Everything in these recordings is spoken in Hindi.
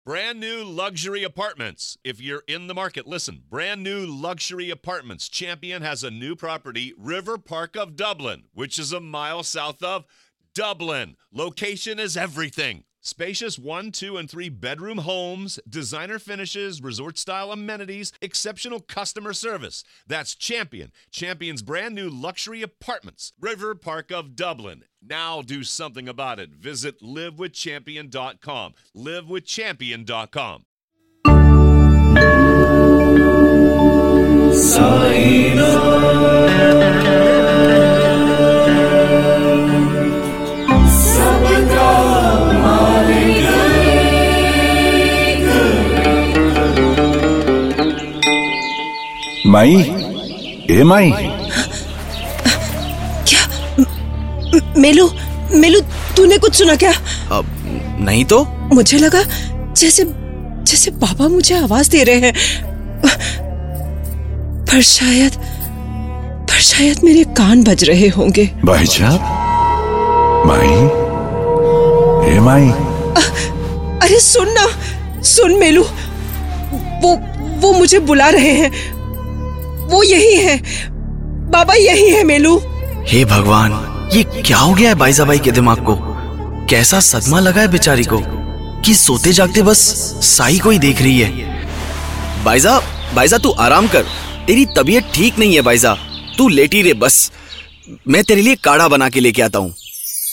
Brand new luxury apartments. If you're in the market, listen. Brand new luxury apartments. Champion has a new property, River Park of Dublin, which is a mile south of Dublin. Location is everything. Spacious 1, 2, and 3 bedroom homes, designer finishes, resort-style amenities, exceptional customer service. That's Champion. Champion's brand new luxury apartments. River Park of Dublin. Now do something about it. Visit livewithchampion.com. livewithchampion.com. माई, ए माई, क्या? मेलू, तूने कुछ सुना क्या? नहीं तो। मुझे लगा जैसे बाबा मुझे आवाज दे रहे हैं, पर शायद मेरे कान बज रहे होंगे। भाईजान, माई, ए माई। अरे सुन मेलू, वो मुझे बुला रहे हैं। वो यही है, बाबा यही है मेलू। हे भगवान, ये क्या हो गया है बाईजाबाई के दिमाग को? कैसा सदमा लगा है बेचारी को कि सोते जागते बस साई को ही देख रही है। बाईजा तू आराम कर, तेरी तबीयत ठीक नहीं है बाईजा, तू लेटी रे बस। मैं तेरे लिए काढ़ा बना के लेके आता हूँ।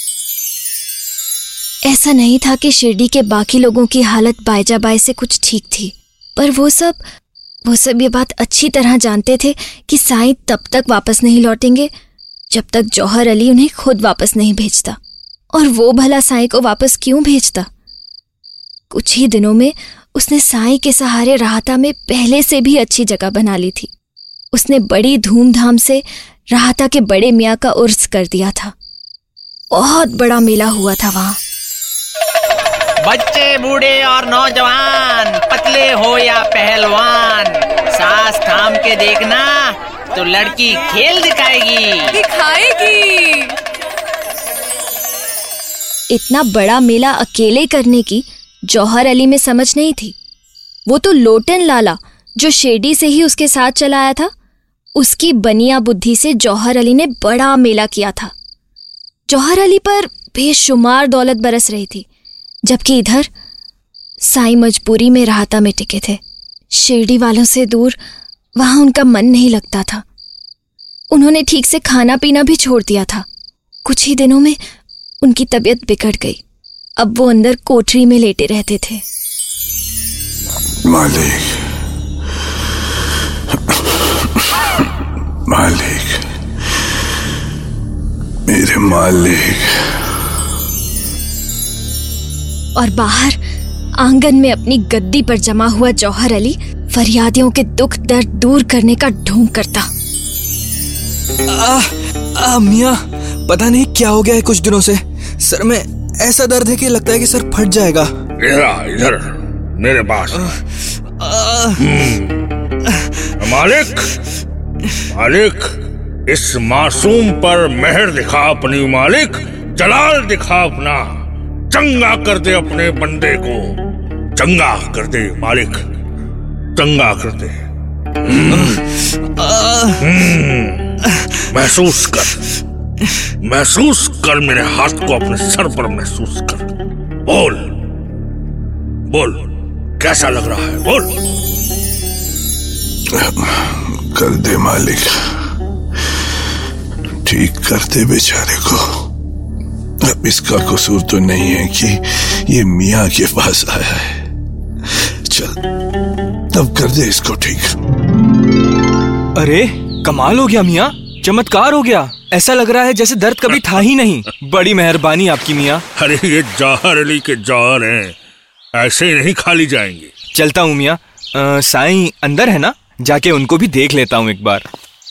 ऐसा नहीं था कि शिरडी के बाकी लोगों की हालत बाईजाबाई से कुछ ठीक थी, पर वो सब ये बात अच्छी तरह जानते थे कि साईं तब तक वापस नहीं लौटेंगे जब तक जौहर अली उन्हें खुद वापस नहीं भेजता। और वो भला साईं को वापस क्यों भेजता? कुछ ही दिनों में उसने साईं के सहारे राहता में पहले से भी अच्छी जगह बना ली थी। उसने बड़ी धूमधाम से राहता के बड़े मियाँ का उर्स कर दिया था। बहुत बड़ा मेला हुआ था वहाँ। बच्चे, बूढ़े और नौजवान, पतले हो या पहलवान, सांस थाम के देखना तो लड़की खेल दिखाएगी। इतना बड़ा मेला अकेले करने की जौहर अली में समझ नहीं थी। वो तो लोटन लाला जो शिरडी से ही उसके साथ चला आया था, उसकी बनिया बुद्धि से जौहर अली ने बड़ा मेला किया था। जौहर अली पर बेशुमार दौलत बरस रही थी, जबकि इधर साईं मजबूरी में राहता में टिके थे। शिरडी वालों से दूर वहां उनका मन नहीं लगता था। उन्होंने ठीक से खाना पीना भी छोड़ दिया था। कुछ ही दिनों में उनकी तबीयत बिगड़ गई। अब वो अंदर कोठरी में लेटे रहते थे। मालिक, मेरे मालिक। और बाहर आंगन में अपनी गद्दी पर जमा हुआ जौहर अली फरियादियों के दुख दर्द दूर करने का ढोंग करता। मियाँ, पता नहीं क्या हो गया है कुछ दिनों से। सर में ऐसा दर्द है कि लगता है कि सर फट जाएगा। इधर मेरे पास। मालिक, इस मासूम पर मेहर दिखा अपनी मालिक, जलाल दिखा अपना, चंगा कर दे अपने बंदे को, चंगा कर दे मालिक, चंगा कर दे। महसूस कर मेरे हाथ को अपने सर पर महसूस कर। बोल कैसा लग रहा है, बोल। कर दे मालिक, ठीक कर दे बेचारे को। अब इसका कसूर तो नहीं है कि ये मियाँ के पास आया है। चल, तब कर दे इसको ठीक। अरे कमाल हो गया मियाँ, चमत्कार हो गया। ऐसा लग रहा है जैसे दर्द कभी था ही नहीं। बड़ी मेहरबानी आपकी मियाँ। अरे ये जौहर अली के जौहर हैं, ऐसे नहीं खाली जाएंगे। चलता हूँ मियाँ। साईं अंदर है ना, जाके उनको भी देख लेता हूँ एक बार।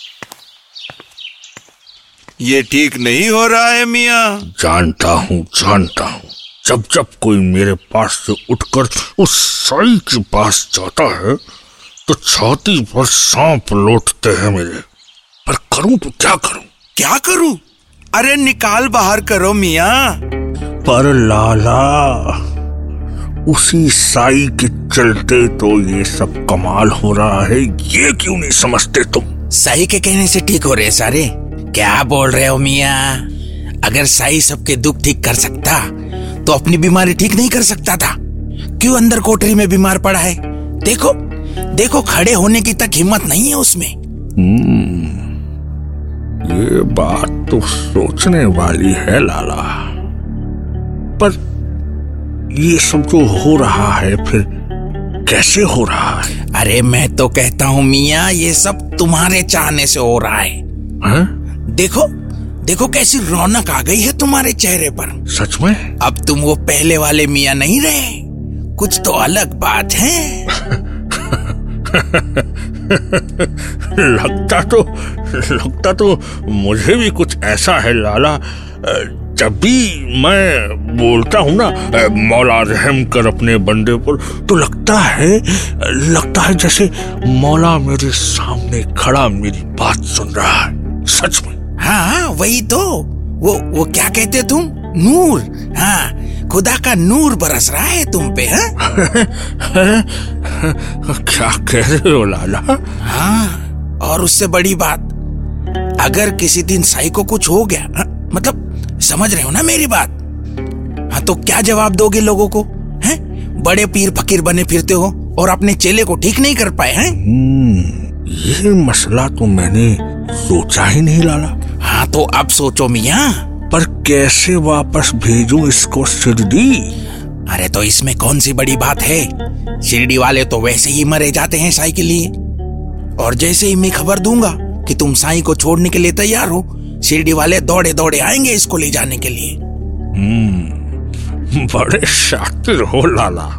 ये ठीक नहीं हो रहा है मियाँ। जानता हूँ। जब कोई मेरे पास से उठकर उस साईं के पास जाता है तो छाती पर सांप लौटते हैं मेरे। पर करूं तो क्या करूं? अरे निकाल बाहर करो मियाँ। पर लाला, उसी साई के चलते तो ये सब कमाल हो रहा है, ये क्यों नहीं समझते तुम? साई के कहने से ठीक हो रहे सारे। क्या बोल रहे हो मियाँ? अगर साई सबके दुख ठीक कर सकता तो अपनी बीमारी ठीक नहीं कर सकता था? क्यों अंदर कोठरी में बीमार पड़ा है? देखो देखो, खड़े होने की तक हिम्मत नहीं है उसमें। ये बात तो सोचने वाली है लाला, पर ये सब जो हो रहा है फिर कैसे हो रहा है? अरे मैं तो कहता हूँ मियाँ, ये सब तुम्हारे चाहने से हो रहा है। हाँ? देखो देखो कैसी रौनक आ गई है तुम्हारे चेहरे पर। सच में? अब तुम वो पहले वाले मियाँ नहीं रहे, कुछ तो अलग बात है। लगता तो मुझे भी कुछ ऐसा है लाला। जब भी मैं बोलता हूँ ना मौला रहम कर अपने बंदे पर, तो लगता है जैसे मौला मेरे सामने खड़ा मेरी बात सुन रहा है। सच में? हाँ वही तो, वो क्या कहते तुम? नूर। हाँ, खुदा का नूर बरस रहा है तुम पे। हाँ? क्या कह रहे हो लाला? हाँ, और उससे बड़ी बात, अगर किसी दिन साई को कुछ हो गया, मतलब समझ रहे हो ना मेरी बात? हाँ, तो क्या जवाब दोगे लोगों को? हैं? बड़े पीर फकीर बने फिरते हो और अपने चेले को ठीक नहीं कर पाए हैं? ये मसला तो मैंने सोचा ही नहीं लाला। हाँ तो अब सोचो मियाँ। पर कैसे वापस भेजूं इसको शिरडी? अरे तो इसमें कौन सी बड़ी बात है? शिरडी वाले तो वैसे ही मरे जाते हैं साई के लिए, और जैसे ही मैं खबर दूंगा कि तुम साई को छोड़ने के लिए तैयार हो, शिरडी वाले दौड़े दौड़े आएंगे इसको ले जाने के लिए। बड़े शातिर हो लाला।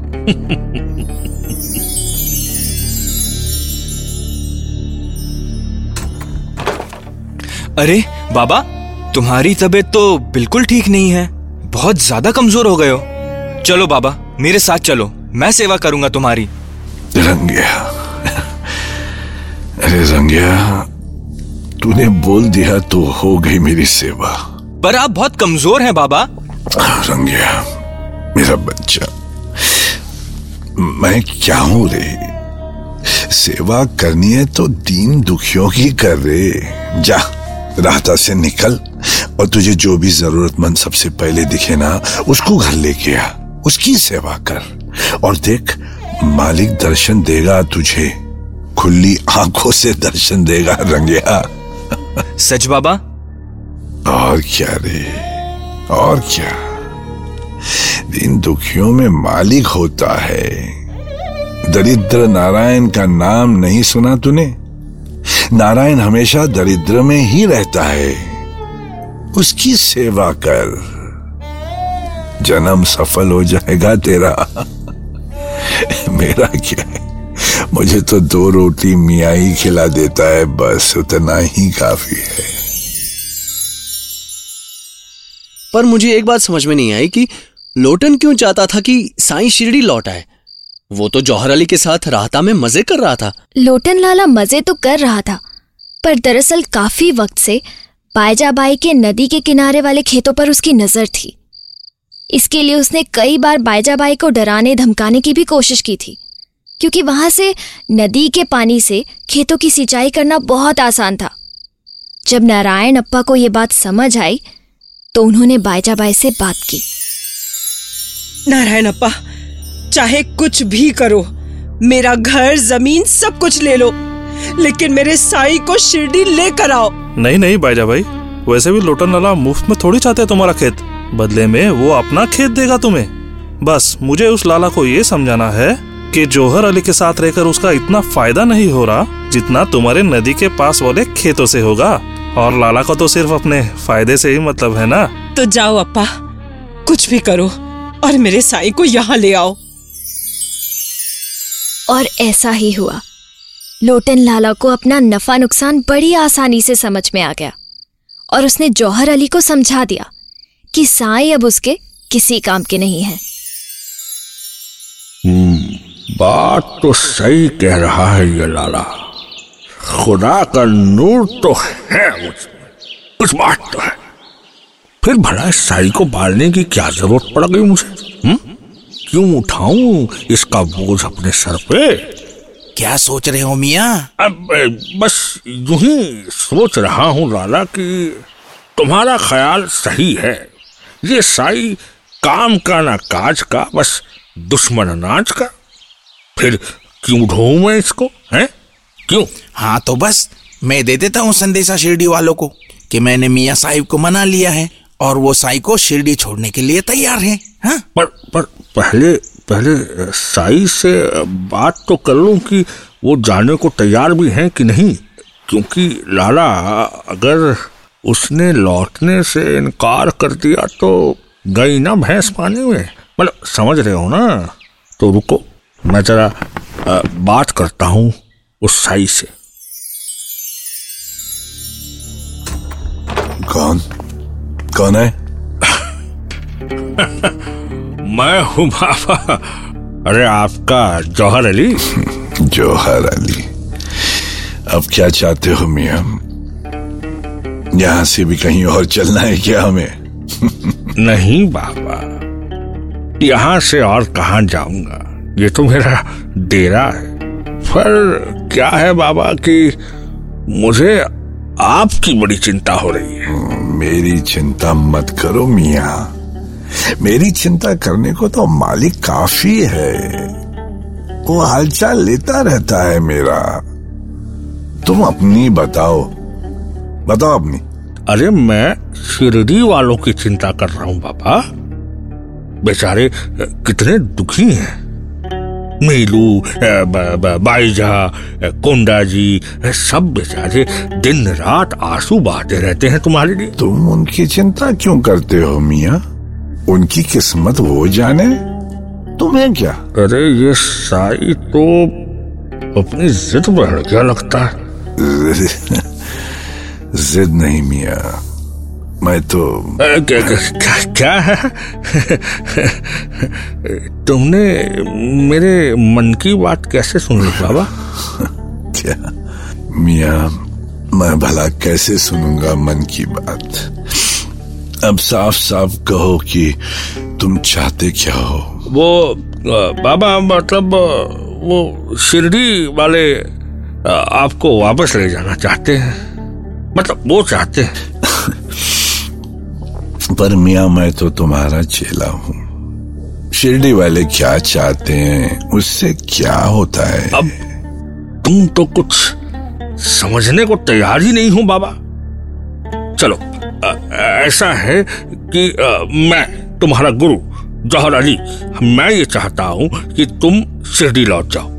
अरे बाबा, तुम्हारी तबीयत तो बिल्कुल ठीक नहीं है, बहुत ज्यादा कमजोर हो गए हो। चलो बाबा, मेरे साथ चलो, मैं सेवा करूंगा तुम्हारी। रंगिया, अरे रंगिया, तूने बोल दिया तो हो गई मेरी सेवा। पर आप बहुत कमजोर हैं बाबा। रंगिया मेरा बच्चा, मैं क्या हूं रे? सेवा करनी है तो दीन दुखियों की कर रे। जा रास्ता से निकल और तुझे जो भी जरूरतमंद सबसे पहले दिखे ना, उसको घर लेके आ, उसकी सेवा कर, और देख मालिक दर्शन देगा तुझे, खुली आंखों से दर्शन देगा रंगिया। सच बाबा? और क्या रे, और क्या। इन दुखियों में मालिक होता है। दरिद्र नारायण का नाम नहीं सुना तूने? नारायण हमेशा दरिद्र में ही रहता है, उसकी सेवा कर, जन्म सफल हो जाएगा तेरा। मेरा क्या है, मुझे तो 2 रोटी मियाँ ही खिला देता है, बस उतना ही काफी है। पर मुझे एक बात समझ में नहीं आई कि लोटन क्यों चाहता था कि साईं शिरडी लौट आए? वो तो जौहर अली के साथ राहता में मजे कर रहा था। लोटन लाला मजे तो कर रहा था, पर दरअसल काफी वक्त से बाईजाबाई के नदी के किनारे वाले खेतों पर उसकी नजर थी। इसके लिए उसने कई बार बाईजाबाई को डराने धमकाने की भी कोशिश की थी, क्योंकि वहां से नदी के पानी से खेतों की सिंचाई करना बहुत आसान था। जब नारायण अप्पा को ये बात समझ आई तो उन्होंने बाईजाबाई से बात की। नारायण अप्पा, चाहे कुछ भी करो, मेरा घर जमीन सब कुछ ले लो, लेकिन मेरे साई को शिरडी लेकर आओ। नहीं बाईजाबाई, वैसे भी लोटन लाला मुफ्त में थोड़ी चाहते तुम्हारा खेत, बदले में वो अपना खेत देगा तुम्हें। बस मुझे उस लाला को ये समझाना है कि जौहर अली के साथ रहकर उसका इतना फायदा नहीं हो रहा जितना तुम्हारे नदी के पास वाले खेतों से होगा, और लाला को तो सिर्फ अपने फायदे से ही मतलब है ना। तो जाओ अप्पा, कुछ भी करो और मेरे साई को यहाँ ले आओ। और ऐसा ही हुआ। लोटन लाला को अपना नफा नुकसान बड़ी आसानी से समझ में आ गया, और उसने जौहर अली को समझा दिया कि साईं अब उसके किसी काम के नहीं है। बात तो सही कह रहा है ये लाला, खुदा का नूर तो है मुझमें, कुछ बात तो है। फिर भला साई को पालने की क्या जरूरत पड़ गई मुझे? क्यों उठाऊं इसका बोझ अपने सर पे? क्या सोच रहे हो मियाँ? अब बस यूं ही सोच रहा हूं लाला कि तुम्हारा ख्याल सही है। ये साई काम का ना काज का, बस दुश्मन अनाज का। फिर क्यों ढूंढूं मैं इसको, हैं? क्यों? हाँ तो बस मैं दे देता हूँ संदेशा शिरडी वालों को कि मैंने मियाँ साहिब को मना लिया है और वो साई को शिरडी छोड़ने के लिए तैयार है। हाँ? पर पहले साई से बात तो कर लूं कि वो जाने को तैयार भी हैं कि नहीं, क्योंकि लाला अगर उसने लौटने से इनकार कर दिया तो गई ना भैंस पानी में, मतलब समझ रहे हो ना। तो रुको, मैं जरा बात करता हूं उस साई से। कौन है? मैं हूं बाबा। अरे आपका जौहर अली। जौहर अली, अब क्या चाहते हो मियां? यहां से भी कहीं और चलना है क्या हमें? नहीं बाबा, यहां से और कहां जाऊंगा, ये तो मेरा डेरा है। पर क्या है बाबा कि मुझे आपकी बड़ी चिंता हो रही है। मेरी चिंता मत करो मियां, मेरी चिंता करने को तो मालिक काफी है। वो हालचाल लेता रहता है मेरा। तुम अपनी बताओ अपनी। अरे मैं शिरडी वालों की चिंता कर रहा हूं बाबा। बेचारे कितने दुखी हैं। मीलू, बाईजा, कोंडा जी, सब बेचारे दिन रात आंसू बहाते रहते हैं तुम्हारे लिए। तुम उनकी चिंता क्यों करते हो मियां? उनकी किस्मत वो जाने, तुम्हें क्या? अरे ये साई तो अपनी जिद पर अड़ गया लगता है। जिद नहीं मियां, मैं तो क्या है? तुमने मेरे मन की बात कैसे सुन ली बाबा? क्या मियां, मैं भला कैसे सुनूंगा मन की बात? अब साफ साफ कहो कि तुम चाहते क्या हो? वो बाबा, मतलब वो शिरडी वाले आपको वापस ले जाना चाहते हैं, मतलब वो चाहते हैं। पर मियां, मैं तो तुम्हारा चेला हूँ। शिरडी वाले क्या चाहते हैं, उससे क्या होता है? अब तुम तो कुछ समझने को तैयार ही नहीं हो बाबा। चलो, ऐसा है कि मैं तुम्हारा गुरु जौहर अली, मैं ये चाहता हूं कि तुम शिरडी लौट जाओ।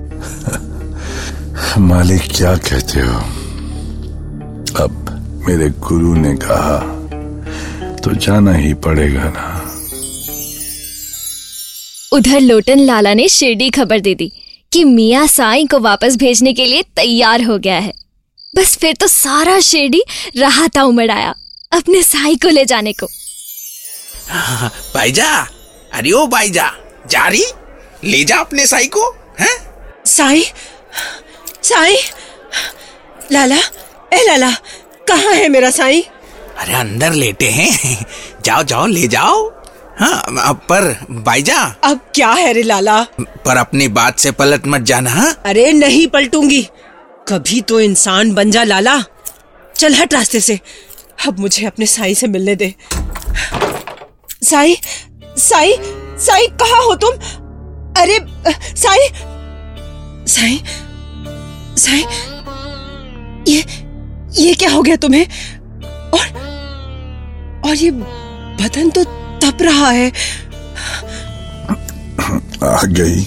मालिक क्या कहते हो? अब मेरे गुरु ने कहा तो जाना ही पड़ेगा ना। उधर लोटन लाला ने शिरडी खबर दे दी कि मियाँ साईं को वापस भेजने के लिए तैयार हो गया है। बस फिर तो सारा शिरडी राहता उमड़ आया अपने साईं को ले जाने को। भाईजा, अरे ओ भाईजा, जा रही, ले जा अपने साई को। हैं? साईं, साईं, लाला, ए लाला, कहाँ है मेरा साईं? अरे अंदर लेटे हैं, जाओ जाओ ले जाओ। हाँ, पर भाईजा। अब क्या है रे लाला? पर अपनी बात से पलट मत जाना। हाँ? अरे नहीं पलटूंगी, कभी तो इंसान बन जा लाला। चल हट रास्ते से, अब मुझे अपने साईं से मिलने दे। साईं, साईं, साईं, कहाँ हो तुम? अरे साईं, साईं, साईं, ये क्या हो गया तुम्हें? और ये बदन तो तप रहा है। आ गई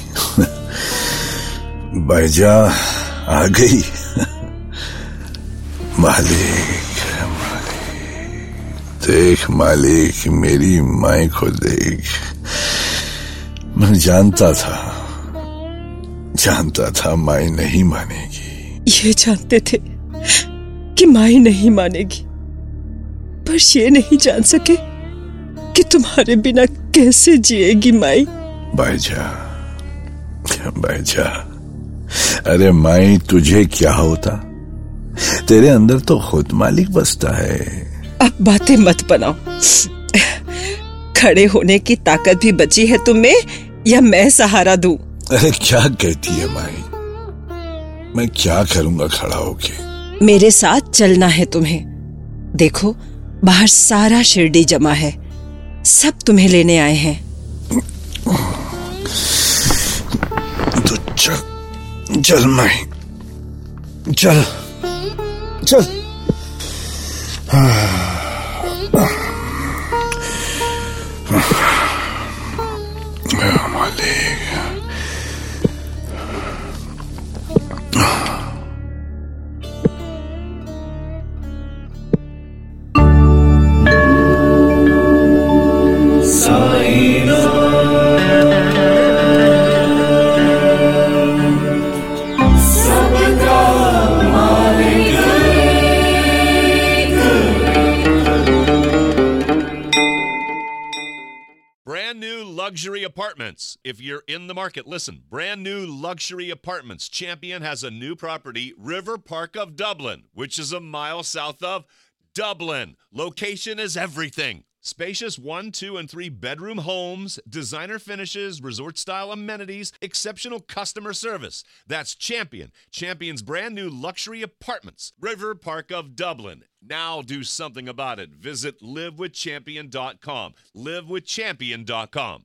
भाईजा, आ गई। मालिक, देख मालिक, मेरी माई को देख। मैं जानता था माई नहीं मानेगी। ये जानते थे कि माई नहीं मानेगी, पर ये नहीं जान सके कि तुम्हारे बिना कैसे जिएगी माई। भाईजा, अरे माई, तुझे क्या होता? तेरे अंदर तो खुद मालिक बसता है। अब बातें मत बनाओ। खड़े होने की ताकत भी बची है तुम्हें या मैं सहारा दूं? अरे क्या कहती है माही, मैं क्या करूंगा खड़ा होके? मेरे साथ चलना है तुम्हें। देखो बाहर सारा शिरडी जमा है, सब तुम्हें लेने आए हैं। तो चल माही, चल चल। Brand new luxury apartments. If you're in the market, listen. Brand new luxury apartments. Champion has a new property, River Park of Dublin, which is a mile south of Dublin. Location is everything. Spacious 1, 2, and 3 bedroom homes, designer finishes, resort-style amenities, exceptional customer service. That's Champion. Champion's brand new luxury apartments, River Park of Dublin. Now do something about it. Visit livewithchampion.com. Livewithchampion.com.